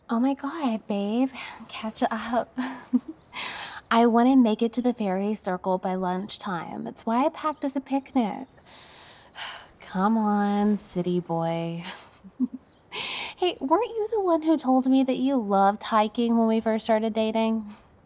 Oh my God, babe, catch up. I want to make it to the fairy circle by lunchtime. It's why I packed us a picnic. Come on, city boy. Hey, weren't you the one who told me that you loved hiking when we first started dating?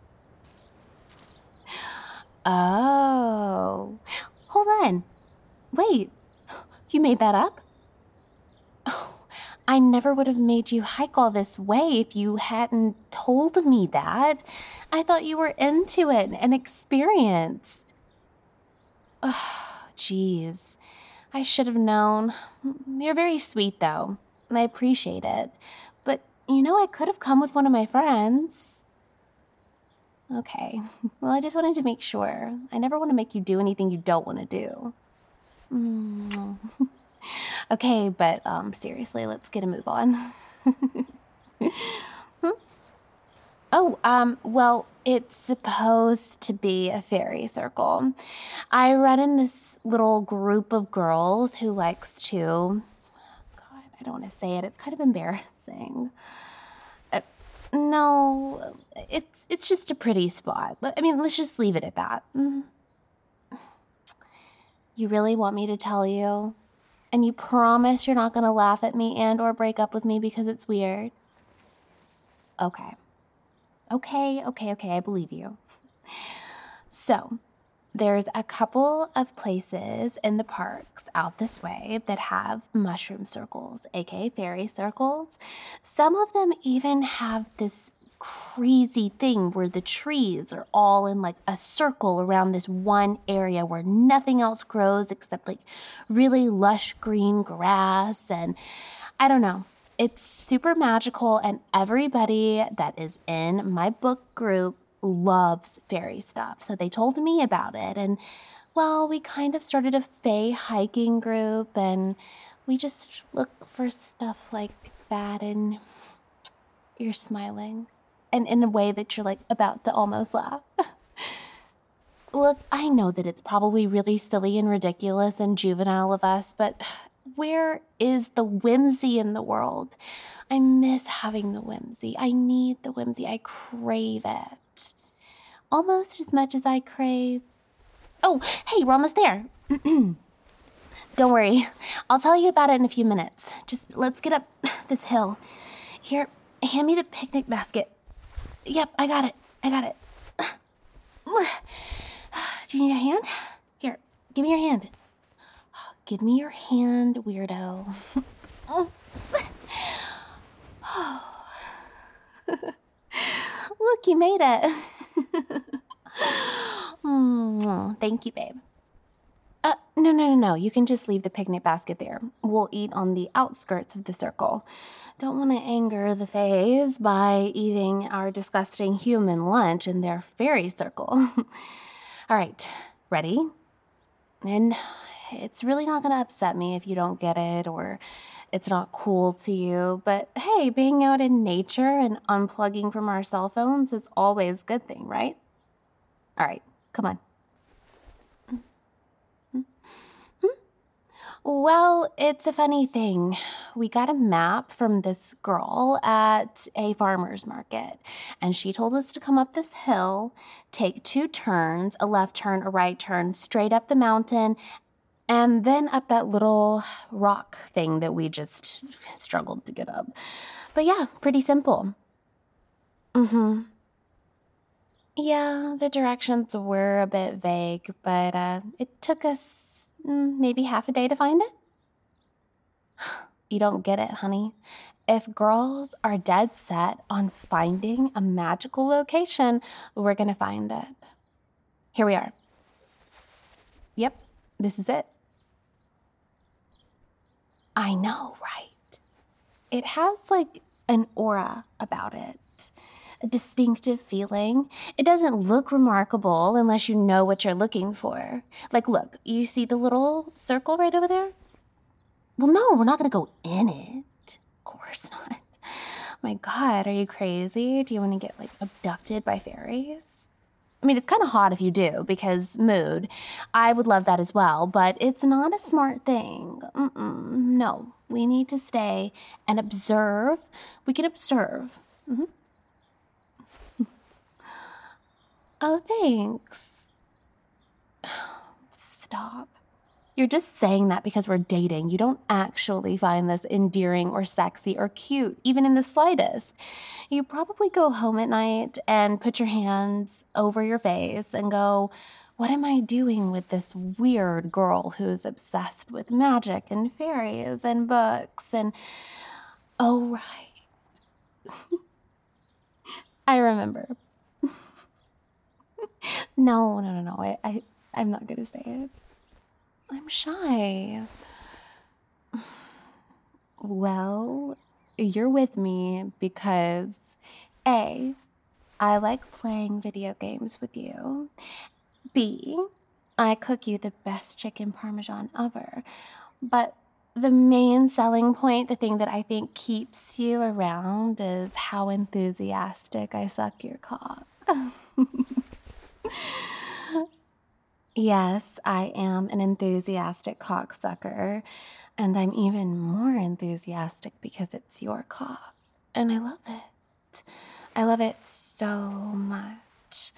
Oh, hold on. Wait, you made that up? Oh, I never would have made you hike all this way if you hadn't told me that. I thought you were into it and experienced. Oh, geez. I should have known. You're very sweet, though. I appreciate it. But, I could have come with one of my friends. Okay. Well, I just wanted to make sure. I never want to make you do anything you don't want to do. Mm. Okay, but seriously, let's get a move on. Oh, well, it's supposed to be a fairy circle. I run in this little group of girls who likes to, God, I don't want to say it. It's kind of embarrassing. No, it's just a pretty spot. I mean, let's just leave it at that. You really want me to tell you? And you promise you're not going to laugh at me and or break up with me because it's weird? Okay. Okay, I believe you. So, there's a couple of places in the parks out this way that have mushroom circles, aka fairy circles. Some of them even have this crazy thing where the trees are all in like a circle around this one area where nothing else grows except like really lush green grass. And I don't know. It's super magical, and everybody that is in my book group loves fairy stuff. So they told me about it, and well, we kind of started a fae hiking group, and we just look for stuff like that, and you're smiling, and in a way that you're like about to almost laugh. Look, I know that it's probably really silly and ridiculous and juvenile of us, but where is the whimsy in the world? I miss having the whimsy. I need the whimsy. I crave it. Almost as much as I crave. Oh, hey, we're almost there. Don't worry. I'll tell you about it in a few minutes. Just let's get up this hill. Here, hand me the picnic basket. Yep, I got it. Do you need a hand? Here, give me your hand. Give me your hand, weirdo. Look, you made it. Thank you, babe. No. You can just leave the picnic basket there. We'll eat on the outskirts of the circle. Don't want to anger the fays by eating our disgusting human lunch in their fairy circle. All right, ready? And it's really not going to upset me if you don't get it or it's not cool to you. But hey, being out in nature and unplugging from our cell phones is always a good thing, right? All right, come on. Well, it's a funny thing. We got a map from this girl at a farmer's market, and she told us to come up this hill, take 2 turns, a left turn, a right turn, straight up the mountain, and then up that little rock thing that we just struggled to get up. But yeah, pretty simple. Yeah, the directions were a bit vague, but it took us maybe half a day to find it. You don't get it, honey. If girls are dead set on finding a magical location, we're gonna find it. Here we are. Yep, this is it. I know, right? It has like an aura about it, a distinctive feeling. It doesn't look remarkable unless you know what you're looking for. Like, look, you see the little circle right over there? Well, no, we're not gonna go in it. Of course not. My God, are you crazy? Do you want to get like abducted by fairies? I mean, it's kind of hot if you do, because mood. I would love that as well, but it's not a smart thing. No, we need to stay and observe. We can observe, Mhm. Oh, thanks. Stop. You're just saying that because we're dating. You don't actually find this endearing or sexy or cute, even in the slightest. You probably go home at night and put your hands over your face and go, what am I doing with this weird girl who's obsessed with magic and fairies and books and... Oh, right. I remember. No. I'm not gonna say it. I'm shy. Well, you're with me because A, I like playing video games with you. B, I cook you the best chicken parmesan ever. But the main selling point, the thing that I think keeps you around, is how enthusiastic I suck your cock. Yes, I am an enthusiastic cocksucker, and I'm even more enthusiastic because it's your cock, and I love it. I love it so much.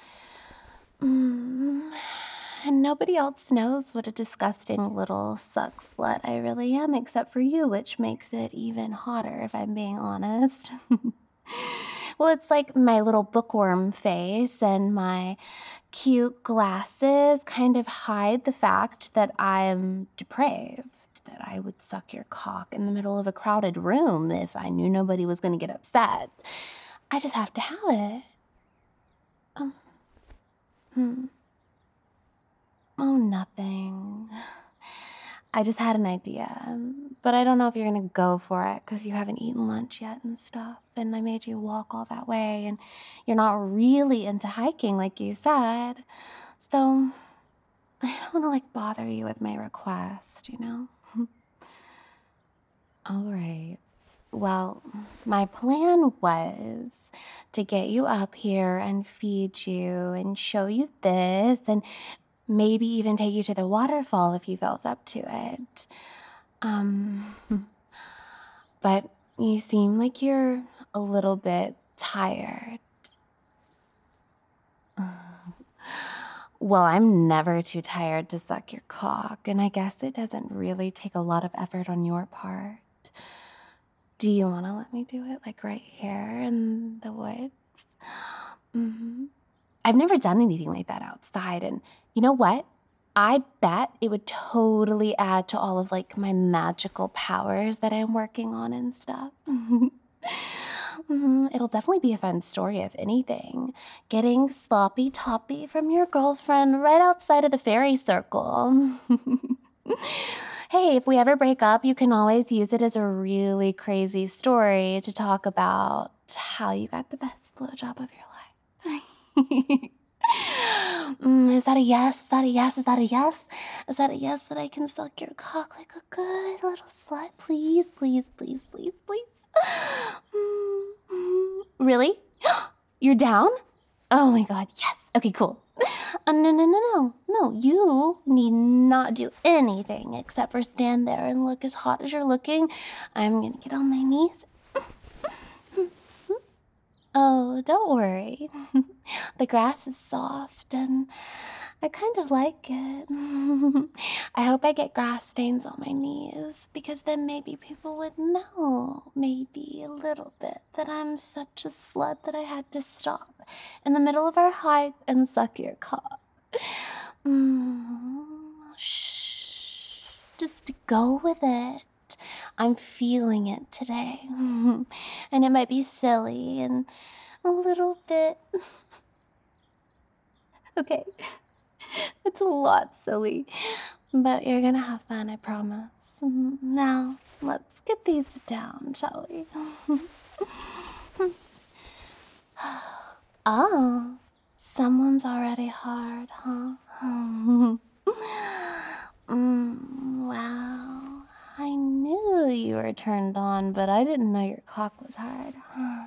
And nobody else knows what a disgusting little suck slut I really am except for you, which makes it even hotter if I'm being honest. Well, it's like my little bookworm face and my cute glasses kind of hide the fact that I'm depraved, that I would suck your cock in the middle of a crowded room if I knew nobody was going to get upset. I just have to have it. Oh, nothing. I just had an idea, but I don't know if you're gonna go for it because you haven't eaten lunch yet and stuff, and I made you walk all that way, and you're not really into hiking like you said. So I don't want to like bother you with my request, you know? All right. Well, my plan was to get you up here and feed you and show you this and maybe even take you to the waterfall if you felt up to it. But you seem like you're a little bit tired. Well, I'm never too tired to suck your cock, and I guess it doesn't really take a lot of effort on your part. Do you want to let me do it, like right here in the woods? I've never done anything like that outside, and you know what? I bet it would totally add to all of like my magical powers that I'm working on and stuff. It'll definitely be a fun story, if anything. Getting sloppy toppy from your girlfriend right outside of the fairy circle. Hey, if we ever break up, you can always use it as a really crazy story to talk about how you got the best blowjob of your life. Is that a yes? Is that a yes? Is that a yes? Is that a yes that I can suck your cock like a good little slut? Please, please, please, please, please. Really? You're down? Oh my god, yes. Okay, cool. No, you need not do anything except for stand there and look as hot as you're looking. I'm gonna get on my knees. Oh, don't worry. The grass is soft and I kind of like it. I hope I get grass stains on my knees because then maybe people would know, maybe a little bit, that I'm such a slut that I had to stop in the middle of our hike and suck your cock. Shh. Just go with it. I'm feeling it today. And it might be silly and a little bit... Okay. It's a lot silly. But you're gonna have fun, I promise. Now, let's get these down, shall we? Oh, someone's already hard, huh? Wow. I knew you were turned on, but I didn't know your cock was hard.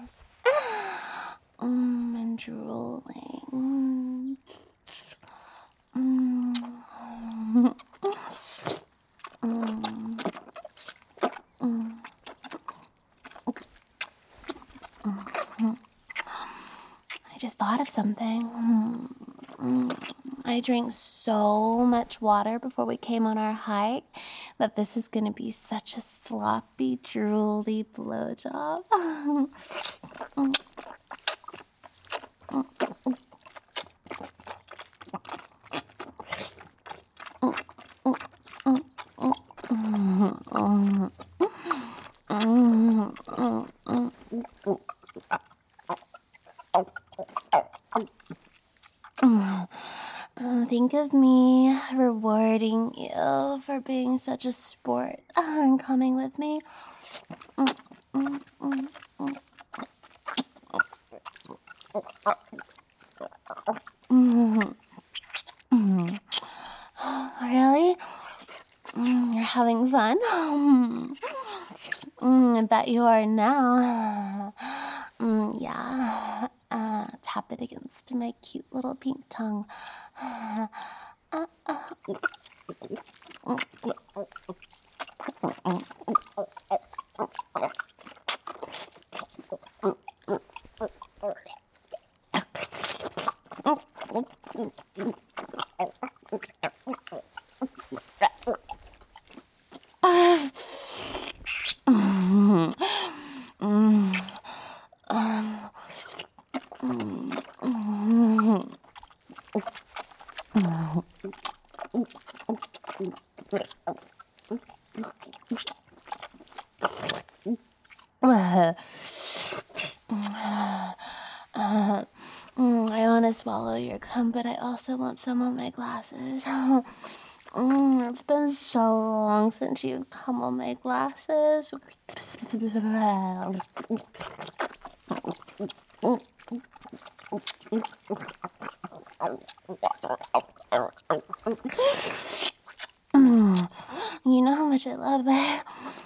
And drooling. I just thought of something. I drank so much water before we came on our hike that this is gonna be such a sloppy, drooly blowjob. Think of me rewarding you for being such a sport and coming with me. Really? You're having fun? I bet you are now. Yeah. Tap it against my cute little pink tongue. I want to swallow your cum, but I also want some of my glasses. It's been so long since you've come on my glasses. You know how much I love it.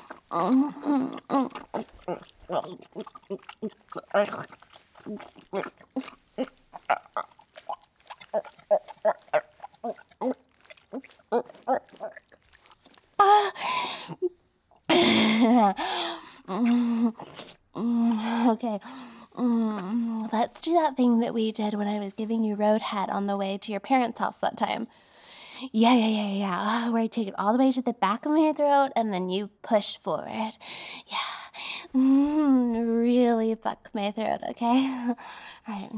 Okay. Let's do that thing that we did when I was giving you Roadhead on the way to your parents' house that time. Yeah. Where I take it all the way to the back of my throat and then you push forward. Yeah. Really fuck my throat, okay? All right.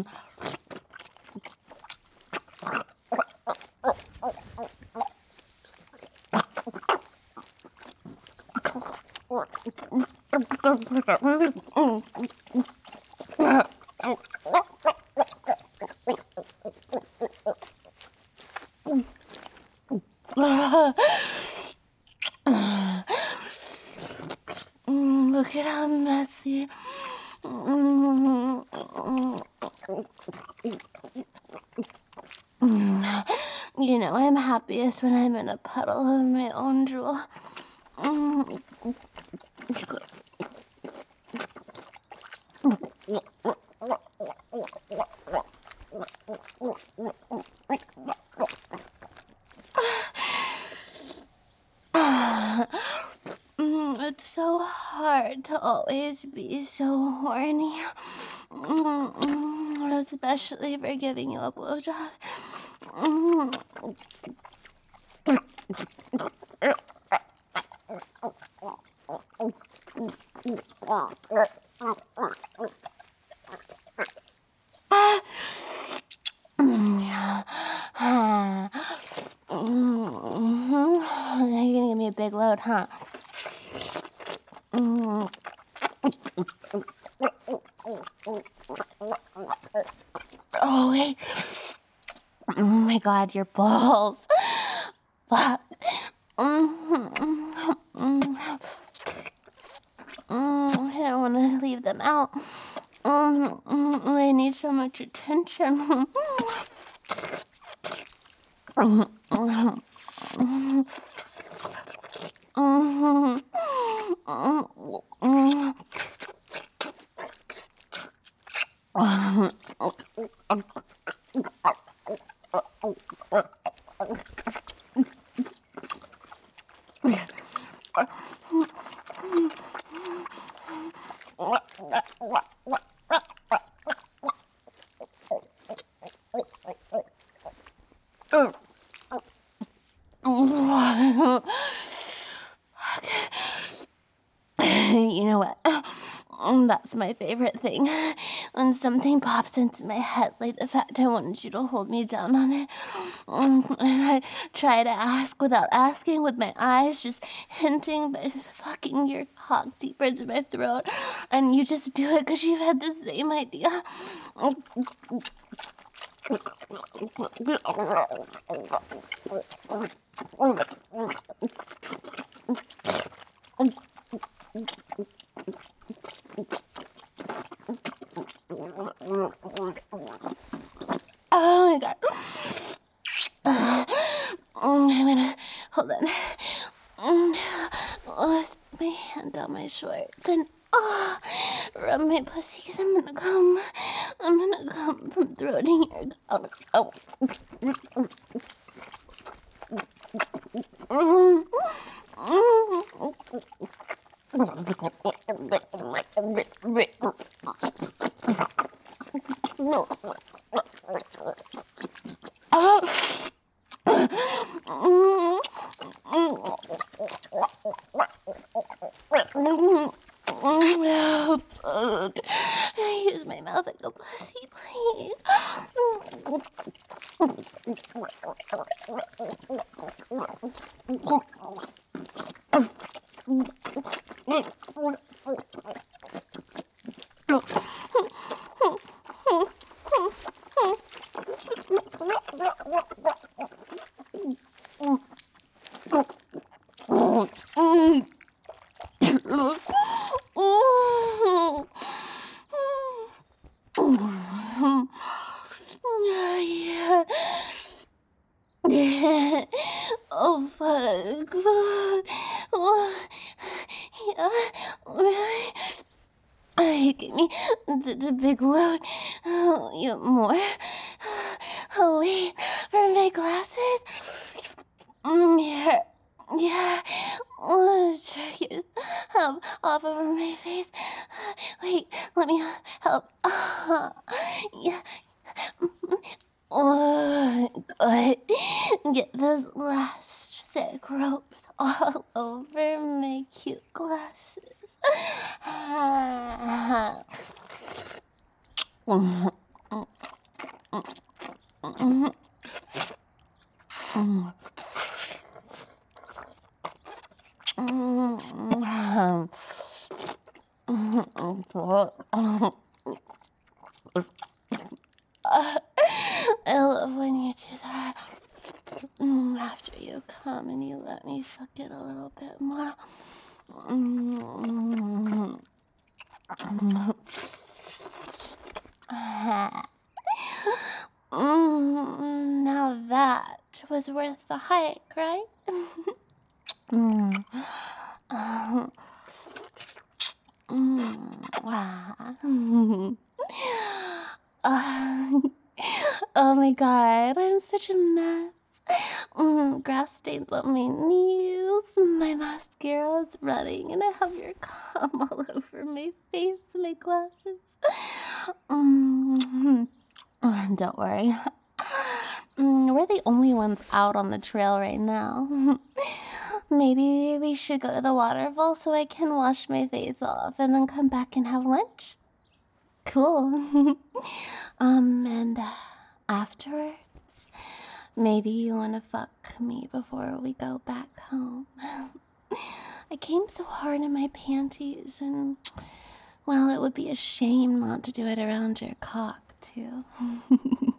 Look at how messy. You know, I'm happiest when I'm in a puddle of my own drool. It's so hard to always be so horny. Especially for giving you a blowjob. You're gonna give me a big load, huh? Oh, wait. Oh my God, your balls. Fuck. I don't want to leave them out. They need so much attention. It's my favorite thing. When something pops into my head, like the fact I wanted you to hold me down on it. And I try to ask without asking with my eyes, just hinting by fucking your cock deeper into my throat. And you just do it because you've had the same idea. Oh my god. I'm gonna hold on. Let's put my hand down my shorts and rub my pussy because I'm gonna come. I'm gonna come from throating your I use my mouth like a pussy, please. Yeah. Oh, fuck. Yeah, really? You gave me such a big load. Oh, you want more? Oh, wait, for my glasses? Yeah. Yeah. Let's check it off over my face. Wait, let me help. Yeah. Oh, good. Get those last thick ropes all over my cute glasses. I love when you do that. After you come and you let me suck it a little bit more. Now that was worth the hike, right? Oh my god, I'm such a mess. Grass stains on my knees, my mascara's running, and I have your cum all over my face and my glasses. Don't worry. We're the only ones out on the trail right now. Maybe we should go to the waterfall so I can wash my face off and then come back and have lunch. Cool. And afterwards, maybe you want to fuck me before we go back home. I came so hard in my panties, and, well, it would be a shame not to do it around your cock, too.